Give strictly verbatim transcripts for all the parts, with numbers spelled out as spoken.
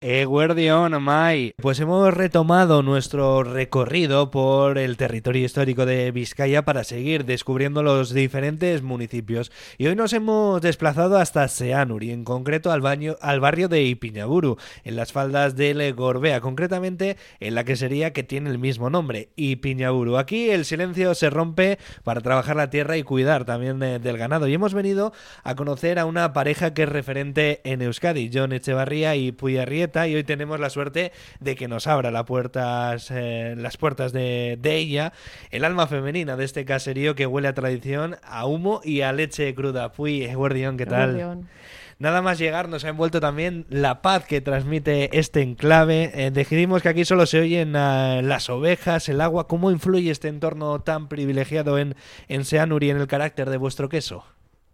Eguerdión, Mai. Pues hemos retomado nuestro recorrido por el territorio histórico de Vizcaya para seguir descubriendo los diferentes municipios. Y hoy nos hemos desplazado hasta Seanur y en concreto al, baño, al barrio de Ipiñaburu, en las faldas del Gorbea, concretamente en la quesería que tiene el mismo nombre, Ipiñaburu. Aquí el silencio se rompe para trabajar la tierra y cuidar también de, del ganado. Y hemos venido a conocer a una pareja que es referente en Euskadi, Jon Etxebarria y Puy Arrieta. Y hoy tenemos la suerte de que nos abra la puertas, eh, las puertas de, de ella, el alma femenina de este caserío que huele a tradición, a humo y a leche cruda. Puy, Eguerdión, ¿qué tal? Eguerdión. Nada más llegar nos ha envuelto también la paz que transmite este enclave. Eh, decidimos que aquí solo se oyen uh, las ovejas, el agua. ¿Cómo influye este entorno tan privilegiado en, en Seanur y en el carácter de vuestro queso?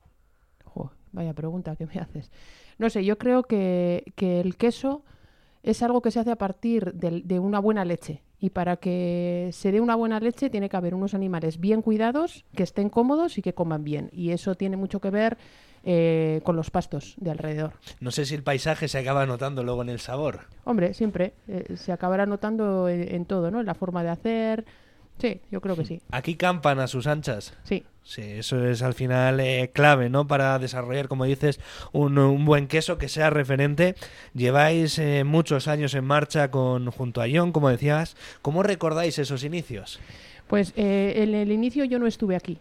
Oh, vaya pregunta que me haces. No sé, yo creo que, que el queso es algo que se hace a partir de, de una buena leche. Y para que se dé una buena leche tiene que haber unos animales bien cuidados, que estén cómodos y que coman bien. Y eso tiene mucho que ver eh, con los pastos de alrededor. No sé si el paisaje se acaba notando luego en el sabor. Hombre, siempre. Eh, se acabará notando en, en todo, ¿no? En la forma de hacer. Sí, yo creo que sí. Aquí campan a sus anchas. Sí. Sí, eso es al final eh, clave, ¿no? Para desarrollar, como dices, un, un buen queso que sea referente. Lleváis eh, muchos años en marcha con junto a Jon, como decías. ¿Cómo recordáis esos inicios? Pues eh, en el inicio yo no estuve aquí.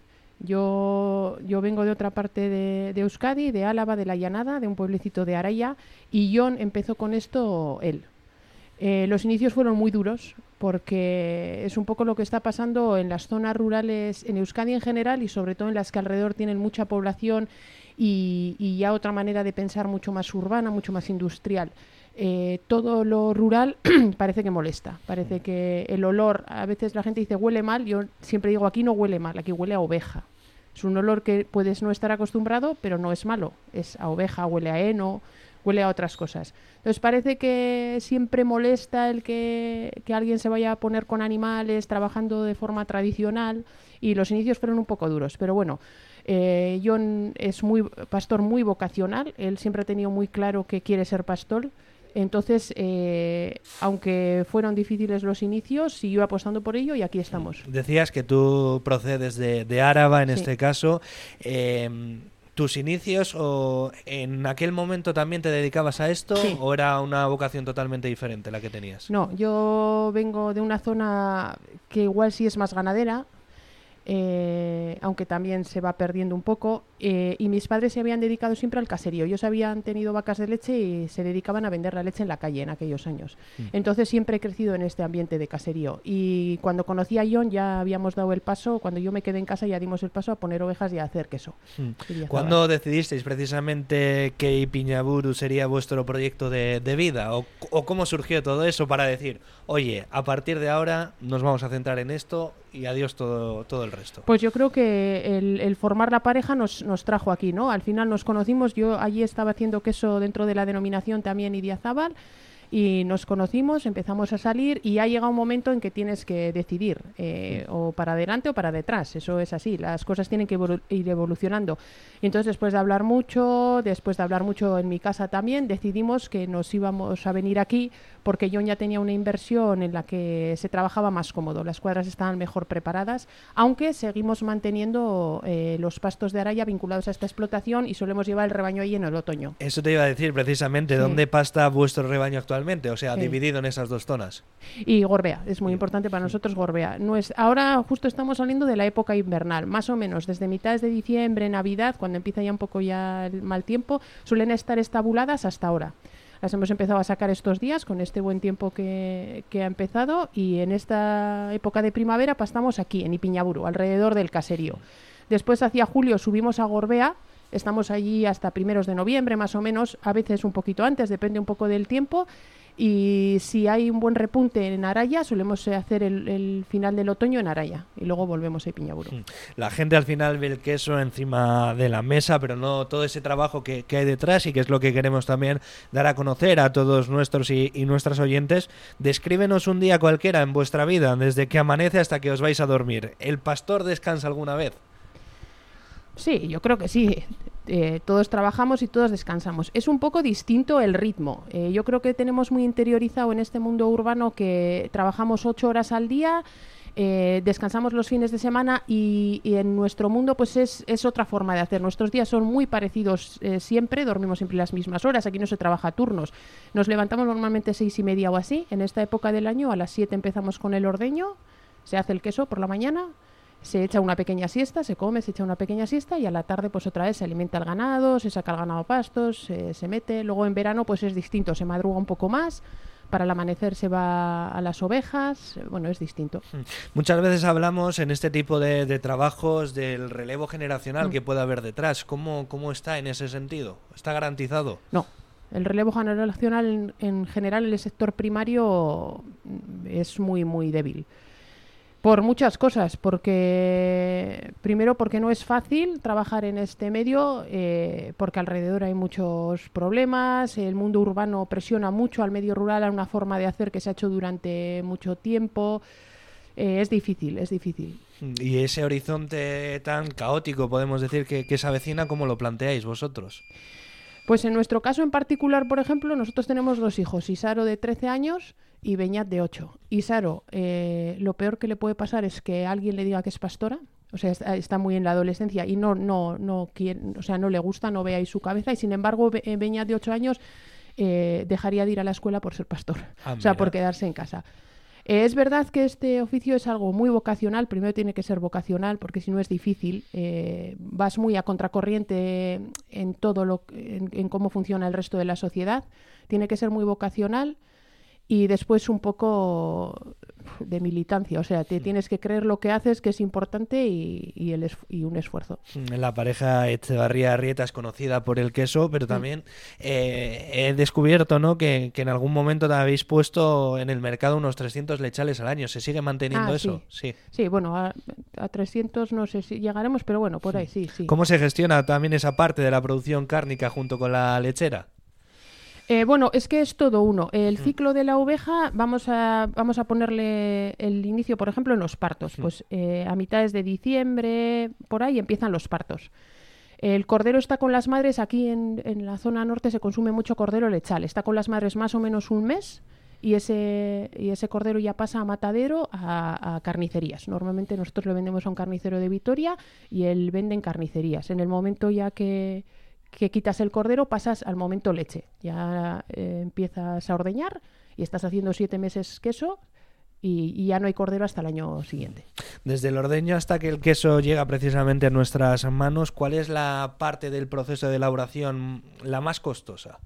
Yo, yo vengo de otra parte de, de Euskadi, de Álava, de la Llanada, de un pueblecito de Araia, y Jon empezó con esto él. Eh, los inicios fueron muy duros porque es un poco lo que está pasando en las zonas rurales en Euskadi en general y sobre todo en las que alrededor tienen mucha población y, y ya otra manera de pensar mucho más urbana, mucho más industrial. Eh, todo lo rural parece que molesta, parece que el olor, a veces la gente dice huele mal, yo siempre digo aquí no huele mal, aquí huele a oveja. Es un olor que puedes no estar acostumbrado, pero no es malo, es a oveja, huele a heno, huele a otras cosas. Entonces parece que siempre molesta el que, que alguien se vaya a poner con animales trabajando de forma tradicional y los inicios fueron un poco duros, pero bueno, eh, Jon es muy pastor muy vocacional, él siempre ha tenido muy claro que quiere ser pastor, entonces eh, aunque fueron difíciles los inicios, siguió apostando por ello y aquí estamos. Decías que tú procedes de, de Áraba en Sí. este caso. Eh, ¿Tus inicios o en aquel momento también te dedicabas a esto Sí. o era una vocación totalmente diferente la que tenías? No, yo vengo de una zona que igual sí es más ganadera, eh, aunque también se va perdiendo un poco, eh, y mis padres se habían dedicado siempre al caserío. Ellos habían tenido vacas de leche y se dedicaban a vender la leche en la calle en aquellos años. Mm. Entonces siempre he crecido en este ambiente de caserío. Y cuando conocí a Jon ya habíamos dado el paso, cuando yo me quedé en casa ya dimos el paso a poner ovejas y a hacer queso. Mm. ¿Cuándo decidisteis precisamente que Ipiñaburu sería vuestro proyecto de, de vida? ¿O, ¿O cómo surgió todo eso para decir, oye, a partir de ahora nos vamos a centrar en esto y adiós todo, todo el resto? Pues yo creo que el, el formar la pareja nos, nos trajo aquí, ¿no? Al final nos conocimos, yo allí estaba haciendo queso dentro de la denominación también Idiazábal y nos conocimos, empezamos a salir y ha llegado un momento en que tienes que decidir eh, o para adelante o para detrás, eso es así, las cosas tienen que evolu- ir evolucionando. Y entonces después de hablar mucho, después de hablar mucho en mi casa también, decidimos que nos íbamos a venir aquí porque Jon ya tenía una inversión en la que se trabajaba más cómodo, las cuadras estaban mejor preparadas, aunque seguimos manteniendo eh, los pastos de Araia vinculados a esta explotación y solemos llevar el rebaño ahí en el otoño. Eso te iba a decir precisamente, Sí. ¿dónde pasta vuestro rebaño actualmente? O sea, Sí. dividido en esas dos zonas. Y Gorbea, es muy importante para nosotros Gorbea. No es, ahora justo estamos saliendo de la época invernal, más o menos desde mitades de diciembre, Navidad, cuando empieza ya un poco ya el mal tiempo, suelen estar estabuladas hasta ahora. Las hemos empezado a sacar estos días con este buen tiempo que, que ha empezado y en esta época de primavera pastamos aquí, en Ipiñaburu, alrededor del caserío. Después hacia julio subimos a Gorbea, estamos allí hasta primeros de noviembre más o menos, a veces un poquito antes, depende un poco del tiempo. Y si hay un buen repunte en Araia, solemos hacer el, el final del otoño en Araia y luego volvemos a Ipiñaburu. La gente al final ve el queso encima de la mesa, pero no todo ese trabajo que, que hay detrás y que es lo que queremos también dar a conocer a todos nuestros y, y nuestras oyentes. Descríbenos un día cualquiera en vuestra vida, desde que amanece hasta que os vais a dormir. ¿El pastor descansa alguna vez? Sí, yo creo que sí. Eh, todos trabajamos y todos descansamos. Es un poco distinto el ritmo. Eh, yo creo que tenemos muy interiorizado en este mundo urbano que trabajamos ocho horas al día, eh, descansamos los fines de semana y, y en nuestro mundo pues es, es otra forma de hacer. Nuestros días son muy parecidos eh, siempre, dormimos siempre las mismas horas, aquí no se trabaja a turnos. Nos levantamos normalmente seis y media o así. En esta época del año a las siete empezamos con el ordeño, se hace el queso por la mañana. Se echa una pequeña siesta, se come, se echa una pequeña siesta y a la tarde pues otra vez se alimenta el ganado, se saca el ganado a pastos, se, se mete. Luego en verano pues es distinto, se madruga un poco más, para el amanecer se va a las ovejas, bueno, es distinto. Muchas veces hablamos en este tipo de, de trabajos del relevo generacional mm. que puede haber detrás. ¿Cómo, ¿Cómo está en ese sentido? ¿Está garantizado? No. El relevo generacional en, en general en el sector primario es muy, muy débil. Por muchas cosas, porque primero porque no es fácil trabajar en este medio, eh, porque alrededor hay muchos problemas, el mundo urbano presiona mucho al medio rural a una forma de hacer que se ha hecho durante mucho tiempo, eh, es difícil, es difícil. Y ese horizonte tan caótico, podemos decir, que, que se avecina, ¿cómo lo planteáis vosotros? Pues en nuestro caso en particular, por ejemplo, nosotros tenemos dos hijos, Isaro de trece años y Beñat de ocho. Isaro, eh, lo peor que le puede pasar es que alguien le diga que es pastora, o sea, está, está muy en la adolescencia y no no no quiere, o sea, no le gusta, no ve ahí su cabeza y sin embargo Be- Beñat de ocho años eh, dejaría de ir a la escuela por ser pastor, ah, o sea, por quedarse en casa. Eh, es verdad que este oficio es algo muy vocacional, primero tiene que ser vocacional porque si no es difícil, eh, vas muy a contracorriente en todo lo en, en cómo funciona el resto de la sociedad, tiene que ser muy vocacional y después un poco de militancia, o sea, te tienes que creer lo que haces, que es importante y, y, el es, y un esfuerzo. La pareja Echevarría-Arrieta es conocida por el queso, pero también eh, he descubierto, ¿no?, que, que en algún momento te habéis puesto en el mercado unos trescientos lechales al año. ¿Se sigue manteniendo ah, eso? Sí, sí, sí bueno, a, a trescientos no sé si llegaremos, pero bueno, por ahí sí, sí. ¿Cómo se gestiona también esa parte de la producción cárnica junto con la lechera? Eh, bueno, es que es todo uno. El ciclo de la oveja, vamos a, vamos a ponerle el inicio, por ejemplo, en los partos. Pues eh, a mitades de diciembre, por ahí empiezan los partos. El cordero está con las madres, aquí en, en la zona norte se consume mucho cordero lechal. Está con las madres más o menos un mes y ese, y ese cordero ya pasa a matadero, a, a carnicerías. Normalmente nosotros le vendemos a un carnicero de Vitoria y él vende en carnicerías. En el momento ya que... que quitas el cordero, pasas al momento leche. Ya eh, empiezas a ordeñar y estás haciendo siete meses queso y, y ya no hay cordero hasta el año siguiente. Desde el ordeño hasta que el queso llega precisamente a nuestras manos, ¿cuál es la parte del proceso de elaboración la más costosa?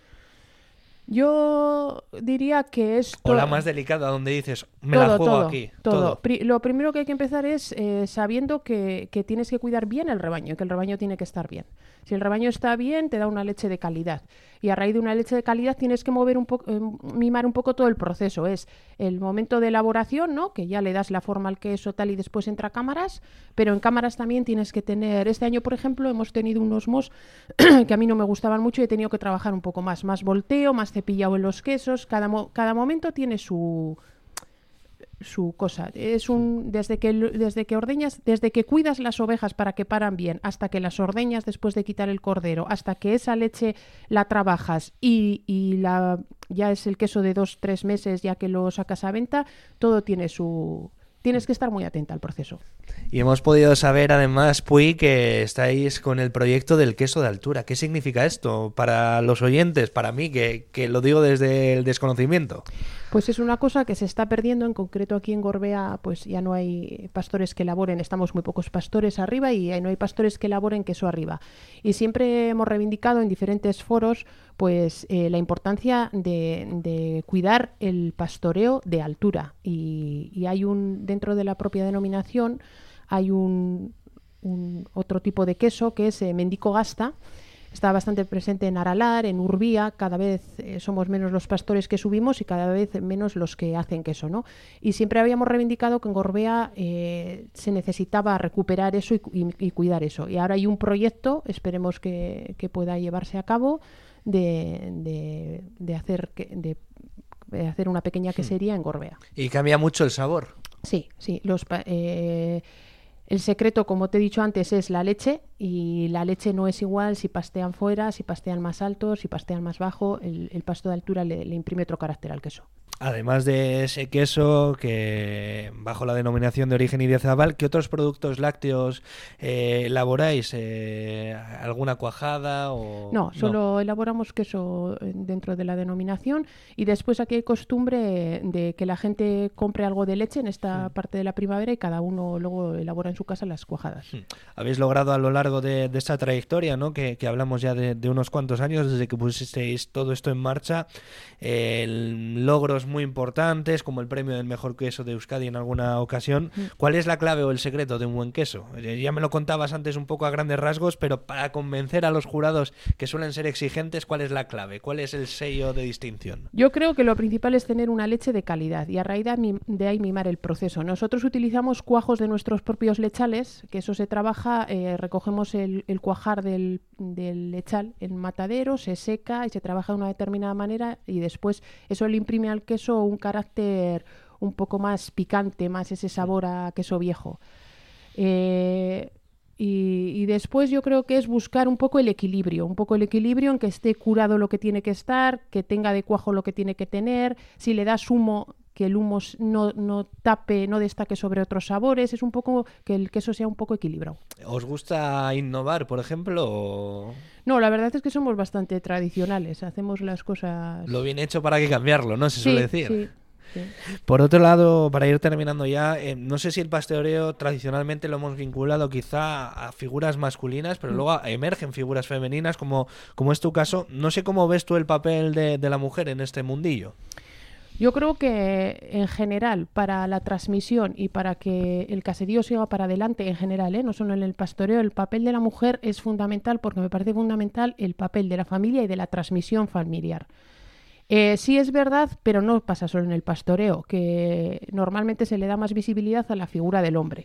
Yo diría que es... O la más delicada, donde dices, me todo, la juego todo, aquí. Todo. todo. Pri- lo primero que hay que empezar es eh, sabiendo que, que tienes que cuidar bien el rebaño, que el rebaño tiene que estar bien. Si el rebaño está bien, te da una leche de calidad. Y a raíz de una leche de calidad tienes que mover un poco, eh, mimar un poco todo el proceso. Es el momento de elaboración, ¿no?, que ya le das la forma al queso tal y después entra a cámaras, pero en cámaras también tienes que tener... Este año, por ejemplo, hemos tenido unos mos que a mí no me gustaban mucho y he tenido que trabajar un poco más. Más volteo, más cepillado en los quesos. Cada, mo- cada momento tiene su... su cosa. Es un desde que desde que ordeñas, desde que cuidas las ovejas para que paran bien, hasta que las ordeñas después de quitar el cordero, hasta que esa leche la trabajas y, y la ya es el queso de dos, tres meses ya que lo sacas a venta, todo tiene su... Tienes que estar muy atenta al proceso. Y hemos podido saber además, Puy, que estáis con el proyecto del queso de altura. ¿Qué significa esto para los oyentes, para mí, que, que lo digo desde el desconocimiento? Pues es una cosa que se está perdiendo, en concreto aquí en Gorbea, pues ya no hay pastores que elaboren, estamos muy pocos pastores arriba y no hay pastores que elaboren queso arriba. Y siempre hemos reivindicado en diferentes foros pues eh, la importancia de, de cuidar el pastoreo de altura. Y, y hay un, dentro de la propia denominación, hay un, un otro tipo de queso que es eh, Mendico Gasta. Está bastante presente en Aralar, en Urbía, cada vez eh, somos menos los pastores que subimos y cada vez menos los que hacen queso, ¿no? Y siempre habíamos reivindicado que en Gorbea eh, se necesitaba recuperar eso y, y, y cuidar eso. Y ahora hay un proyecto, esperemos que, que pueda llevarse a cabo, de, de, de, hacer, de, de hacer una pequeña quesería en Gorbea. Y cambia mucho el sabor. Sí, sí. Los... Eh, El secreto, como te he dicho antes, es la leche, y la leche no es igual si pastean fuera, si pastean más alto, si pastean más bajo. El, el pasto de altura le, le imprime otro carácter al queso. Además de ese queso que bajo la denominación de origen Idiazabal, ¿qué otros productos lácteos eh, elaboráis? Eh, ¿Alguna cuajada o...? No, solo no. elaboramos queso dentro de la denominación, y después aquí hay costumbre de que la gente compre algo de leche en esta mm. parte de la primavera, y cada uno luego elabora en su casa las cuajadas. Mm. Habéis logrado a lo largo de, de esta trayectoria, ¿no? que, que hablamos ya de, de unos cuantos años, desde que pusisteis todo esto en marcha, eh, logros muy importantes, como el premio del mejor queso de Euskadi en alguna ocasión. ¿Cuál es la clave o el secreto de un buen queso? Ya me lo contabas antes un poco a grandes rasgos, pero para convencer a los jurados, que suelen ser exigentes, ¿cuál es la clave? ¿Cuál es el sello de distinción? Yo creo que lo principal es tener una leche de calidad, y a raíz de ahí mimar el proceso. Nosotros utilizamos cuajos de nuestros propios lechales, que eso se trabaja, eh, recogemos el, el cuajar del, del lechal en matadero, se seca y se trabaja de una determinada manera, y después eso le imprime al queso un carácter un poco más picante, más ese sabor a queso viejo. Eh, y, y después yo creo que es buscar un poco el equilibrio, un poco el equilibrio en que esté curado lo que tiene que estar, que tenga de cuajo lo que tiene que tener, si le das humo, que el humo no, no tape, no destaque sobre otros sabores. Es un poco que el queso sea un poco equilibrado. ¿Os gusta innovar, por ejemplo? O... No, la verdad es que somos bastante tradicionales, hacemos las cosas... Lo bien hecho para que cambiarlo, ¿no? Se sí, suele decir. Sí. Sí. Por otro lado, para ir terminando ya, eh, no sé si el pastoreo tradicionalmente lo hemos vinculado quizá a figuras masculinas, pero mm. luego emergen figuras femeninas, como, como es tu caso. No sé cómo ves tú el papel de, de la mujer en este mundillo. Yo creo que en general, para la transmisión y para que el caserío siga para adelante en general, ¿eh? no solo en el pastoreo, el papel de la mujer es fundamental, porque me parece fundamental el papel de la familia y de la transmisión familiar. Eh, sí es verdad, pero no pasa solo en el pastoreo, que normalmente se le da más visibilidad a la figura del hombre.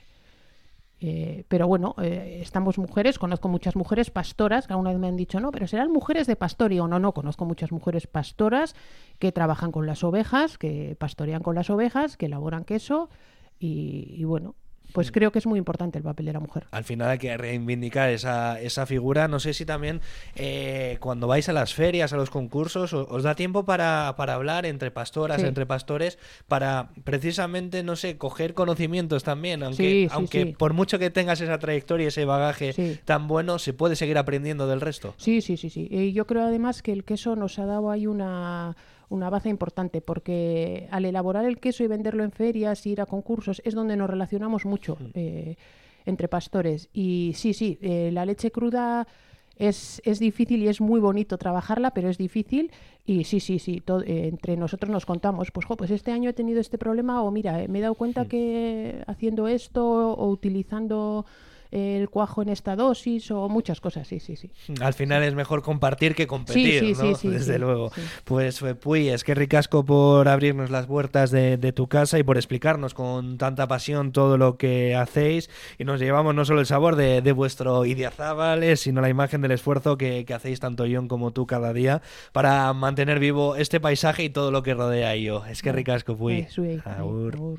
Eh, pero bueno, eh, estamos mujeres, conozco muchas mujeres pastoras, que alguna vez me han dicho, no, pero serán mujeres de pastoreo. No, no, conozco muchas mujeres pastoras que trabajan con las ovejas, que pastorean con las ovejas, que elaboran queso, y, y bueno... Pues creo que es muy importante el papel de la mujer. Al final hay que reivindicar esa, esa figura. No sé si también eh, cuando vais a las ferias, a los concursos, os, os da tiempo para, para hablar entre pastoras, sí. entre pastores, para precisamente, no sé, coger conocimientos también. Aunque, sí, sí, aunque sí. por mucho que tengas esa trayectoria, ese bagaje sí. tan bueno, se puede seguir aprendiendo del resto. Sí, sí, sí, sí. Y yo creo además que el queso nos ha dado ahí una... una baza importante, porque al elaborar el queso y venderlo en ferias, ir a concursos, es donde nos relacionamos mucho eh, entre pastores. Y sí, sí, eh, la leche cruda es, es difícil y es muy bonito trabajarla, pero es difícil. Y sí, sí, sí, todo, eh, entre nosotros nos contamos, pues, jo, pues este año he tenido este problema, o mira, eh, me he dado cuenta que haciendo esto o utilizando... el cuajo en esta dosis, o muchas cosas, sí, sí, sí. Al final es mejor compartir que competir, sí, sí, ¿no? Sí, sí, Desde sí, luego. Sí. Pues, Puy, es que ricasco por abrirnos las puertas de, de tu casa y por explicarnos con tanta pasión todo lo que hacéis, y nos llevamos no solo el sabor de, de vuestro Idiazábal, sino la imagen del esfuerzo que, que hacéis tanto Jon como tú cada día para mantener vivo este paisaje y todo lo que rodea a ello. Es que ricasco, Puy. Agur.